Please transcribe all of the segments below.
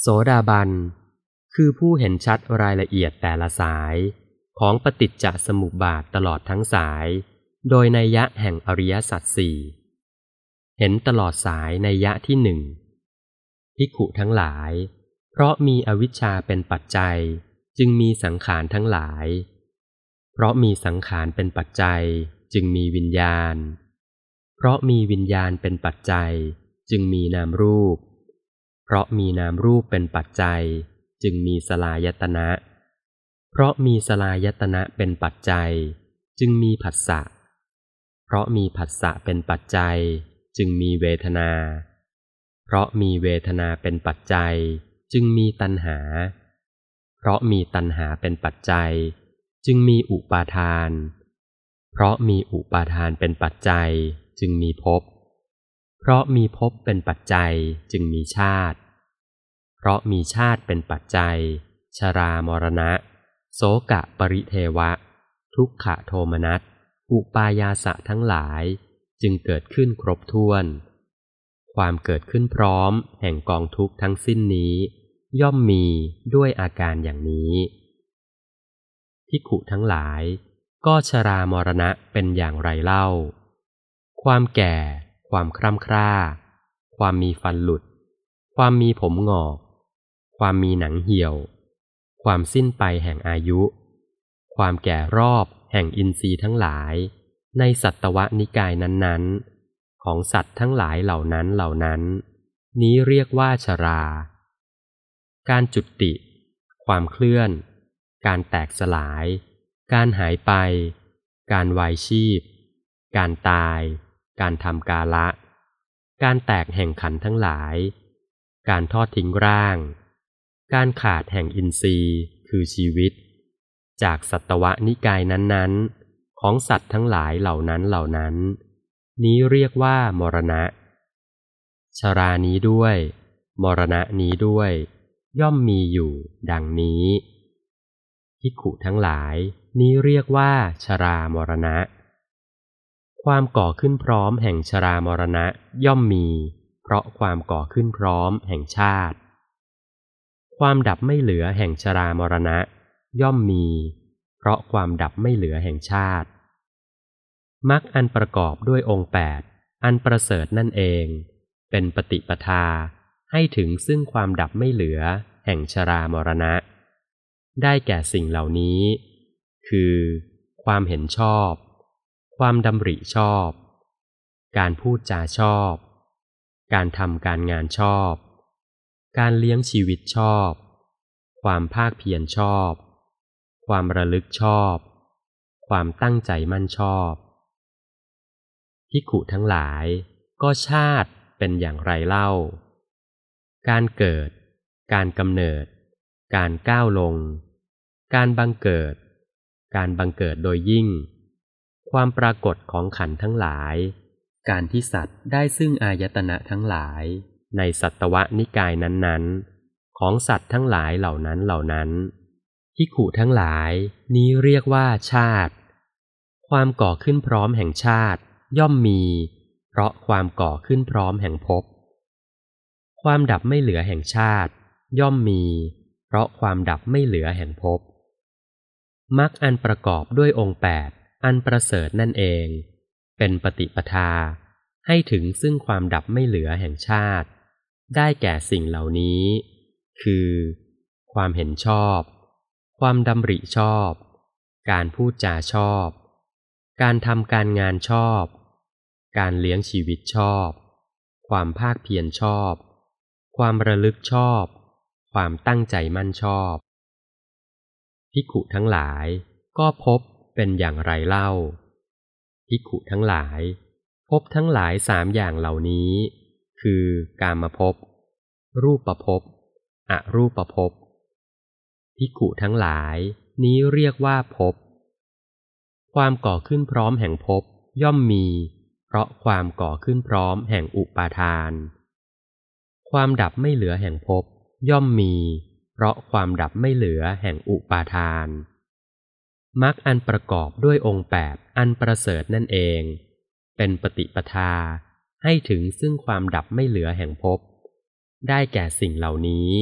โสดาบันคือผู้เห็นชัดรายละเอียดแต่ละสายของปฏิจจสมุปบาทตลอดทั้งสายโดยนัยยะแห่งอริยสัจสี่เห็นตลอดสายนัยยะที่หนึ่งภิกขุทั้งหลายเพราะมีอวิชชาเป็นปัจจัยจึงมีสังขารทั้งหลายเพราะมีสังขารเป็นปัจจัยจึงมีวิญญาณเพราะมีวิญญาณเป็นปัจจัยจึงมีนามรูปเพราะมีนามรูปเป็นปัจจัยจึงมีสลายตนะเพราะมีสลายตนะเป็นปัจจัยจึงมีผัสสะเพราะมีผัสสะเป็นปัจจัยจึงมีเวทนาเพราะมีเวทนาเป็นปัจจัยจึงมีตัณหาเพราะมีตัณหาเป็นปัจจัยจึงมีอุปาทานเพราะมีอุปาทานเป็นปัจจัยจึงมีภพเพราะมีภพเป็นปัจจัยจึงมีชาติเพราะมีชาติเป็นปัจจัยชรามรณะโสกะปริเทวะทุกขโทมนัสอุปายาสะทั้งหลายจึงเกิดขึ้นครบถ้วนความเกิดขึ้นพร้อมแห่งกองทุกข์ทั้งสิ้นนี้ย่อมมีด้วยอาการอย่างนี้ภิกขุทั้งหลายก็ชรามรณะเป็นอย่างไรเล่าความแก่ความคร่ำคร่าความมีฟันหลุดความมีผมงอกความมีหนังเหี่ยวความสิ้นไปแห่งอายุความแก่รอบแห่งอินทรีย์ทั้งหลายในสัตวนิกายนั้นๆของสัตว์ทั้งหลายเหล่านั้นนี้เรียกว่าชราการจุติความเคลื่อนการแตกสลายการหายไปการวายชีพการตายการทำกาละการแตกแห่งขันธ์ทั้งหลายการทอดทิ้งร่างการขาดแห่งอินทรีย์คือชีวิตจากสัตวนิกายนั้นๆของสัตว์ทั้งหลายเหล่านั้นนี้เรียกว่ามรณะชรานี้ด้วยมรณะนี้ด้วยย่อมมีอยู่ดังนี้ภิกขุทั้งหลายนี้เรียกว่าชรามรณะความก่อขึ้นพร้อมแห่งชรามรณะย่อมมีเพราะความก่อขึ้นพร้อมแห่งชาติความดับไม่เหลือแห่งชรามรณะย่อมมีเพราะความดับไม่เหลือแห่งชาติมรรคอันประกอบด้วยองค์แปดอันประเสริฐนั่นเองเป็นปฏิปทาให้ถึงซึ่งความดับไม่เหลือแห่งชรามรณะได้แก่สิ่งเหล่านี้คือความเห็นชอบความดำริชอบการพูดจาชอบการทำการงานชอบการเลี้ยงชีวิตชอบความภาคเพียรชอบความระลึกชอบความตั้งใจมั่นชอบภิกขุทั้งหลายก็ชาติเป็นอย่างไรเล่าการเกิดการกำเนิดการก้าวลงการบังเกิดการบังเกิดโดยยิ่งความปรากฏของขันธ์ทั้งหลายการที่สัตว์ได้ซึ่งอายตนะทั้งหลายในสัตวนิกายนั้นๆของสัตว์ทั้งหลายเหล่านั้นภิกขุทั้งหลายนี้เรียกว่าชาติความก่อขึ้นพร้อมแห่งชาติย่อมมีเพราะความก่อขึ้นพร้อมแห่งภพความดับไม่เหลือแห่งชาติย่อมมีเพราะความดับไม่เหลือแห่งภพมรรคอันประกอบด้วยองค์แปดอันประเสริฐนั่นเองเป็นปฏิปทาให้ถึงซึ่งความดับไม่เหลือแห่งชาติได้แก่สิ่งเหล่านี้คือความเห็นชอบความดำริชอบการพูดจาชอบการทำการงานชอบการเลี้ยงชีวิตชอบความภาคเพียรชอบความระลึกชอบความตั้งใจมั่นชอบภิกขุทั้งหลายก็พบเป็นอย่างไรเล่าภิกขุทั้งหลายภพทั้งหลายสามอย่างเหล่านี้คือกามภพรูปภพอรูปภพภิกขุทั้งหลายนี้เรียกว่าภพความก่อขึ้นพร้อมแห่งภพย่อมมีเพราะความก่อขึ้นพร้อมแห่งอุปาทานความดับไม่เหลือแห่งภพย่อมมีเพราะความดับไม่เหลือแห่งอุปาทานมรรคอันประกอบด้วยองค์แปดอันประเสริฐนั่นเองเป็นปฏิปทาให้ถึงซึ่งความดับไม่เหลือแห่งภพได้แก่สิ่งเหล่านี้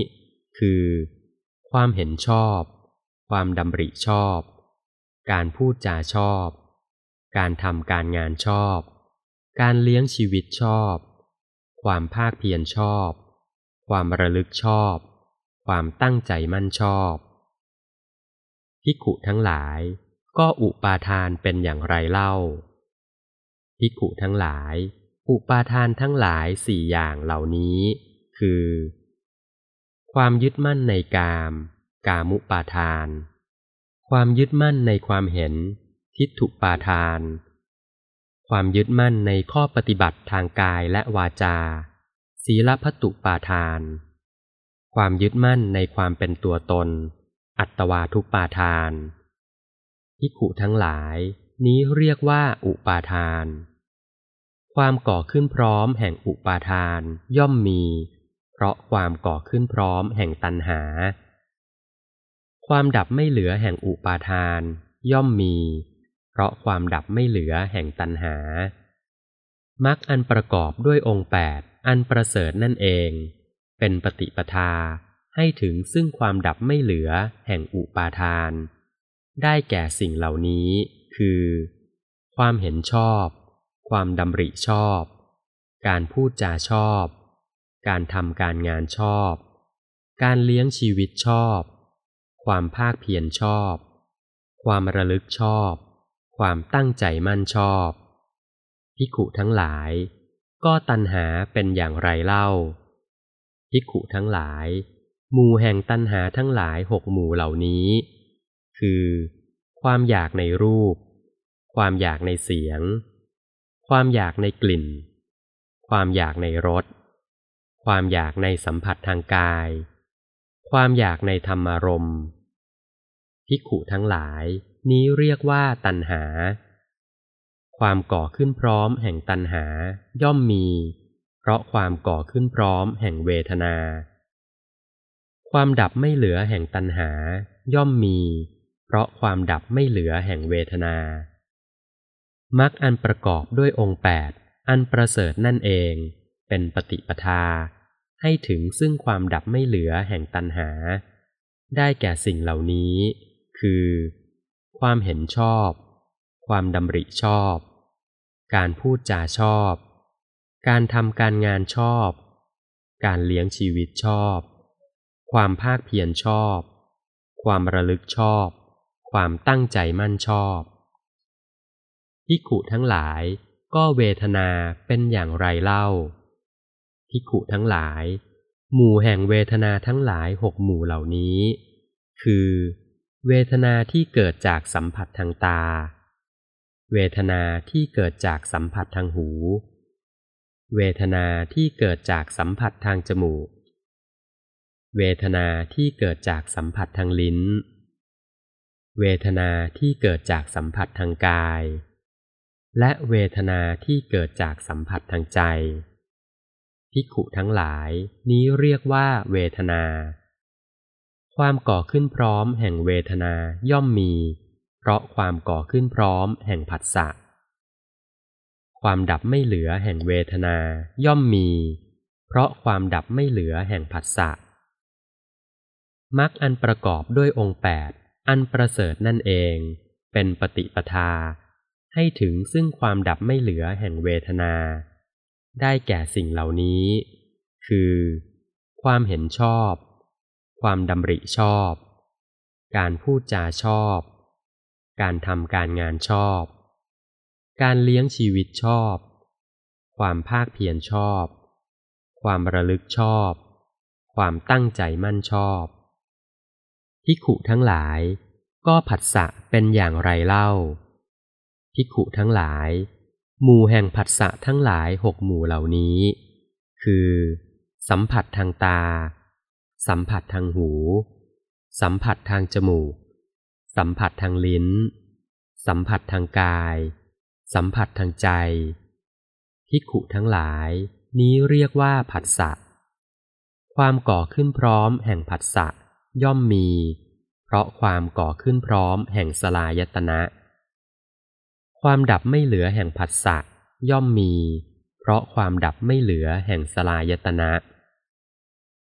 คือความเห็นชอบความดำริชอบการพูดจาชอบการทำการงานชอบการเลี้ยงชีวิตชอบความภาคเพียรชอบความระลึกชอบความตั้งใจมั่นชอบภิกขุทั้งหลายก็อุปาทานเป็นอย่างไรเล่าภิกขุทั้งหลายอุปาทานทั้งหลายสี่อย่างเหล่านี้คือความยึดมั่นในกามกามุปาทานความยึดมั่นในความเห็นทิฏฐุปาทานความยึดมั่นในข้อปฏิบัติทางกายและวาจาศีลพัตตุปาทานความยึดมั่นในความเป็นตัวตนอัตวาทุปาทานภิกขุทั้งหลายนี้เรียกว่าอุปาทานความก่อขึ้นพร้อมแห่งอุปาทานย่อมมีเพราะความก่อขึ้นพร้อมแห่งตัณหาความดับไม่เหลือแห่งอุปาทานย่อมมีเพราะความดับไม่เหลือแห่งตัณหามรรคอันประกอบด้วยองค์แปดอันประเสริฐนั่นเองเป็นปฏิปทาให้ถึงซึ่งความดับไม่เหลือแห่งอุปาทานได้แก่สิ่งเหล่านี้คือความเห็นชอบความดำริชอบการพูดจาชอบการทำการงานชอบการเลี้ยงชีวิตชอบความภาคเพียรชอบความระลึกชอบความตั้งใจมั่นชอบภิกขุทั้งหลายก็ตัณหาเป็นอย่างไรเล่าภิกขุทั้งหลายหมู่แห่งตัณหาทั้งหลายหกหมู่เหล่านี้คือความอยากในรูปความอยากในเสียงความอยากในกลิ่นความอยากในรสความอยากในสัมผัสทางกายความอยากในธรรมารมณ์ภิกขุทั้งหลายนี้เรียกว่าตัณหาความก่อขึ้นพร้อมแห่งตัณหาย่อมมีเพราะความก่อขึ้นพร้อมแห่งเวทนาความดับไม่เหลือแห่งตัณหาย่อมมีเพราะความดับไม่เหลือแห่งเวทนามรรคอันประกอบด้วยองค์แปดอันประเสริฐนั่นเองเป็นปฏิปทาให้ถึงซึ่งความดับไม่เหลือแห่งตัณหาได้แก่สิ่งเหล่านี้คือความเห็นชอบความดำริชอบการพูดจาชอบการทำการงานชอบการเลี้ยงชีวิตชอบความภาคเพียรชอบความระลึกชอบความตั้งใจมั่นชอบภิกขุทั้งหลายก็เวทนาเป็นอย่างไรเล่าภิกขุทั้งหลายหมู่แห่งเวทนาทั้งหลายหกหมู่เหล่านี้คือเวทนาที่เกิดจากสัมผัสทางตาเวทนาที่เกิดจากสัมผัสทางหูเวทนาที่เกิดจากสัมผัสทางจมูกเวทนาที่เกิดจากสัมผัสทางลิ้นเวทนาที่เกิดจากสัมผัสทางกายและเวทนาที่เกิดจากสัมผัสทางใจภิกขุทั้งหลายนี้เรียกว่าเวทนาความก่อขึ้นพร้อมแห่งเวทนาย่อมมีเพราะความก่อขึ้นพร้อมแห่งผัสสะความดับไม่เหลือแห่งเวทนาย่อมมีเพราะความดับไม่เหลือแห่งผัสสะมรรคอันประกอบด้วยองค์แปดอันประเสริฐนั่นเองเป็นปฏิปทาให้ถึงซึ่งความดับไม่เหลือแห่งเวทนาได้แก่สิ่งเหล่านี้คือความเห็นชอบความดำริชอบการพูดจาชอบการทำการงานชอบการเลี้ยงชีวิตชอบความภาคเพียรชอบความระลึกชอบความตั้งใจมั่นชอบภิกขุทั้งหลายก็ผัสสะเป็นอย่างไรเล่าภิกขุทั้งหลายหมู่แห่งผัสสะทั้งหลายหกหมู่เหล่านี้คือสัมผัสทางตาสัมผัสทางหูสัมผัสทางจมูกสัมผัสทางลิ้นสัมผัสทางกายสัมผัสทางใจภิกขุทั้งหลายนี้เรียกว่าผัสสะความก่อขึ้นพร้อมแห่งผัสสะย่อมมีเพราะความก่อขึ้นพร้อมแห่งสลายตนะความดับไม่เหลือแห่งผัสสะย่อมมีเพราะความดับไม่เหลือแห่งสลายตนะ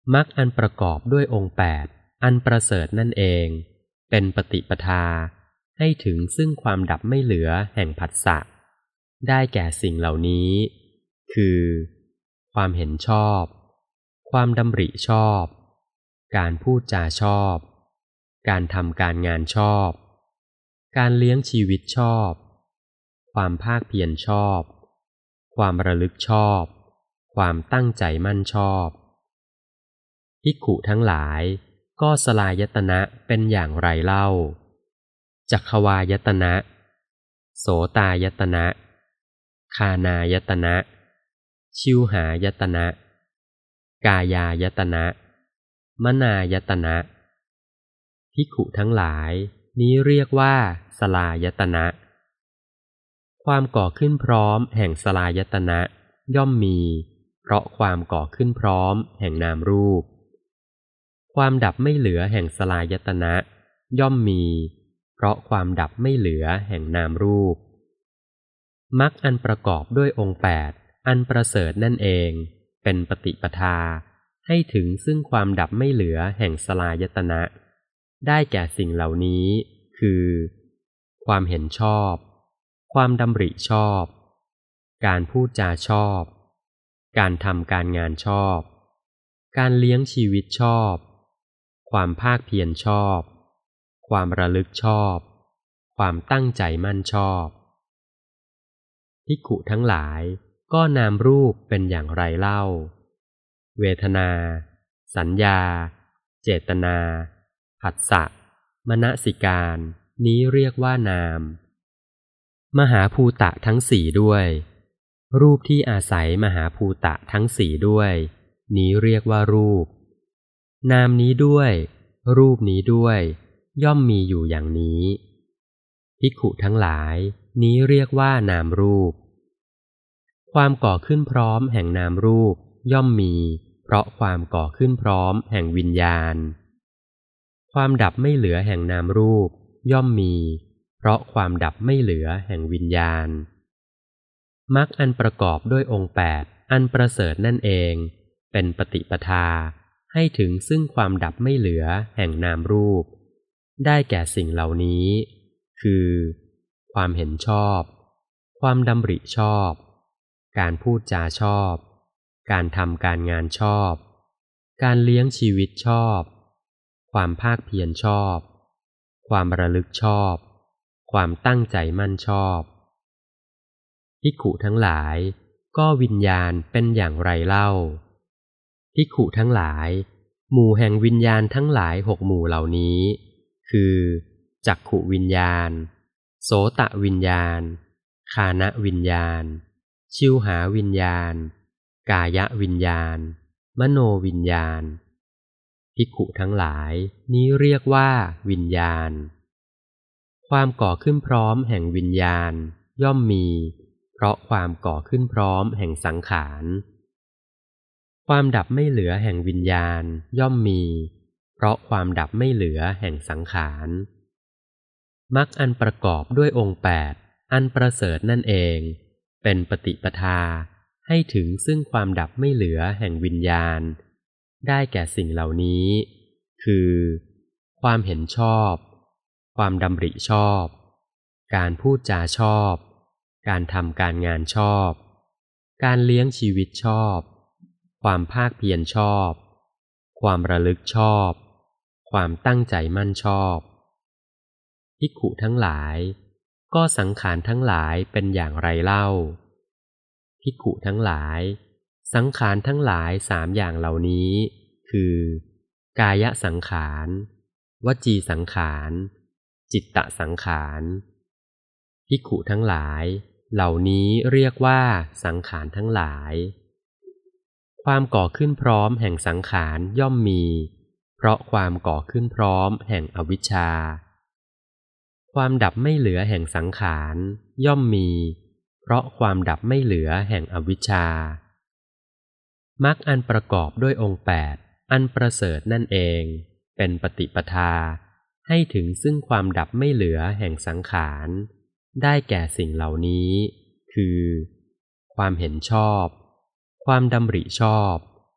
มรรคอันประกอบด้วยองค์แปดอันประเสริฐนั่นเองเป็นปฏิปทาให้ถึงซึ่งความดับไม่เหลือแห่งผัสสะได้แก่สิ่งเหล่านี้คือความเห็นชอบความดำริชอบการพูดจาชอบการทำการงานชอบการเลี้ยงชีวิตชอบความภาคเพียรชอบความระลึกชอบความตั้งใจมั่นชอบภิกขุทั้งหลายก็สลายตนะเป็นอย่างไรเล่าจักขวายตนะโสตายตนะคานายตนะชิวหายตนะกายายตนะมนายตนะภิกขุทั้งหลายนี้เรียกว่าสลายตนะความก่อขึ้นพร้อมแห่งสลายตนะย่อมมีเพราะความก่อขึ้นพร้อมแห่งนามรูปความดับไม่เหลือแห่งสลายตนะย่อมมีเพราะความดับไม่เหลือแห่งนามรูปมรรคอันประกอบด้วยองค์แปดอันประเสริฐนั่นเองเป็นปฏิปทาให้ถึงซึ่งความดับไม่เหลือแห่งสลายตนะได้แก่สิ่งเหล่านี้คือความเห็นชอบความดำริชอบการพูดจาชอบการทำการงานชอบการเลี้ยงชีวิตชอบความภาคเพียรชอบความระลึกชอบความตั้งใจมั่นชอบภิกขุทั้งหลายก็นามรูปเป็นอย่างไรเล่าเวทนาสัญญาเจตนาผัสสะมนสิการนี้เรียกว่านามมหาภูตะทั้งสี่ด้วยรูปที่อาศัยมหาภูตะทั้งสี่ด้วยนี้เรียกว่ารูปนามนี้ด้วยรูปนี้ด้วยย่อมมีอยู่อย่างนี้ภิกขุทั้งหลายนี้เรียกว่านามรูปความก่อขึ้นพร้อมแห่งนามรูปย่อมมีเพราะความก่อขึ้นพร้อมแห่งวิญญาณความดับไม่เหลือแห่งนามรูปย่อมมีเพราะความดับไม่เหลือแห่งวิญญาณมรรคอันประกอบด้วยองค์แปดอันประเสริฐนั่นเองเป็นปฏิปทาให้ถึงซึ่งความดับไม่เหลือแห่งนามรูปได้แก่สิ่งเหล่านี้คือความเห็นชอบความดำริชอบการพูดจาชอบการทำการงานชอบการเลี้ยงชีวิตชอบความภาคเพียรชอบความระลึกชอบความตั้งใจมั่นชอบภิกขุทั้งหลายก็วิญญาณเป็นอย่างไรเล่าภิกขุทั้งหลายหมู่แห่งวิญญาณทั้งหลายหกหมู่เหล่านี้คือจักขุวิญญาณโสตวิญญาณคานวิญญาณชิวหาวิญญาณกายวิญญาณมโนวิญญาณภิกขุทั้งหลายนี้เรียกว่าวิญญาณความก่อขึ้นพร้อมแห่งวิญญาณย่อมมีเพราะความก่อขึ้นพร้อมแห่งสังขารความดับไม่เหลือแห่งวิญญาณย่อมมีเพราะความดับไม่เหลือแห่งสังขารมรรคอันประกอบด้วยองค์แปดอันประเสริฐนั่นเองเป็นปฏิปทาให้ถึงซึ่งความดับไม่เหลือแห่งวิญญาณได้แก่สิ่งเหล่านี้คือความเห็นชอบความดำริชอบการพูดจาชอบการทำการงานชอบการเลี้ยงชีวิตชอบความภาคเพียรชอบความระลึกชอบความตั้งใจมั่นชอบภิกขุทั้งหลายก็สังขารทั้งหลายเป็นอย่างไรเล่าภิกขุทั้งหลายสังขารทั้งหลายสามอย่างเหล่านี้คือกายสังขารวจีสังขารจิตตสังขารภิกขุทั้งหลายเหล่านี้เรียกว่าสังขารทั้งหลายความก่อขึ้นพร้อมแห่งสังขารย่อมมีเพราะความก่อขึ้นพร้อมแห่งอวิชชาความดับไม่เหลือแห่งสังขารย่อมมีเพราะความดับไม่เหลือแห่งอวิชชามรรคอันประกอบด้วยองค์แปดอันประเสริฐนั่นเองเป็นปฏิปทาให้ถึงซึ่งความดับไม่เหลือแห่งสังขารได้แก่สิ่งเหล่านี้คือความเห็นชอบความดำริชอบ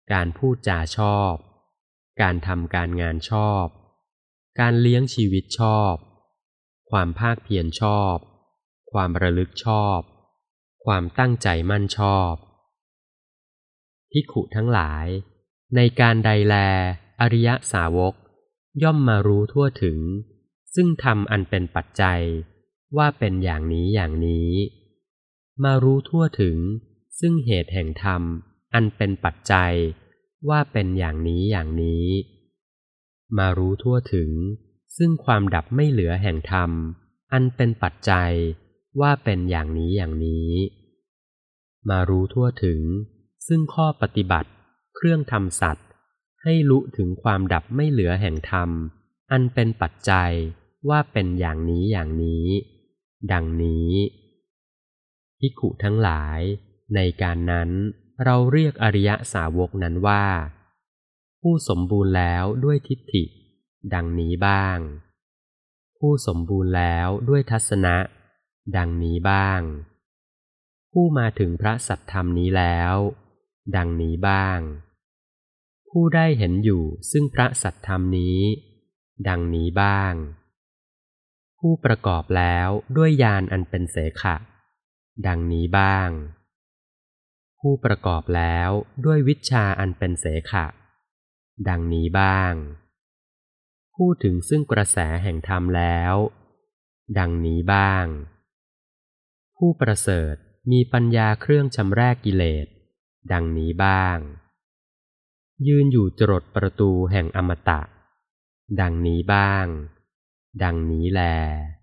การพูดจาชอบ การทำการงานชอบ การเลี้ยงชีวิตชอบ ความภาคเพียรชอบ ความระลึกชอบ ความตั้งใจมั่นชอบภิกขุทั้งหลายในการใดแลอริยสาวกย่อมมารู้ทั่วถึงซึ่งธรรมอันเป็นปัจจัยว่าเป็นอย่างนี้อย่างนี้มารู้ทั่วถึงซึ่งเหตุแห่งธรรมอันเป็นปัจจัยว่าเป็นอย่างนี้อย่างนี้มารู้ทั่วถึงซึ่งความดับไม่เหลือแห่งธรรมอันเป็นปัจจัยว่าเป็นอย่างนี้อย่างนี้มารู้ทั่วถึงซึ่งข้อปฏิบัติเครื่องทำสัตว์ให้รู้ถึงความดับไม่เหลือแห่งธรรมอันเป็นปัจจัยว่าเป็นอย่างนี้อย่างนี้ดังนี้ภิกขุทั้งหลายในการนั้นเราเรียกอริยสาวกนั้นว่าผู้สมบูรณ์แล้วด้วยทิฏฐิดังนี้บ้างผู้สมบูรณ์แล้วด้วยทัศนะดังนี้บ้างผู้มาถึงพระสัทธรรมนี้แล้วดังนี้บ้างผู้ได้เห็นอยู่ซึ่งพระสัทธรรมนี้ดังนี้บ้างผู้ประกอบแล้วด้วยญาณอันเป็นเสขะดังนี้บ้างผู้ประกอบแล้วด้วยวิชชาอันเป็นเสขะดังนี้บ้างผู้ถึงซึ่งกระแสแห่งธรรมแล้วดังนี้บ้างผู้ประเสริฐมีปัญญาเครื่องชำระกิเลสดังนี้บ้างยืนอยู่จรดประตูแห่งอมตะดังนี้บ้างดังนี้แล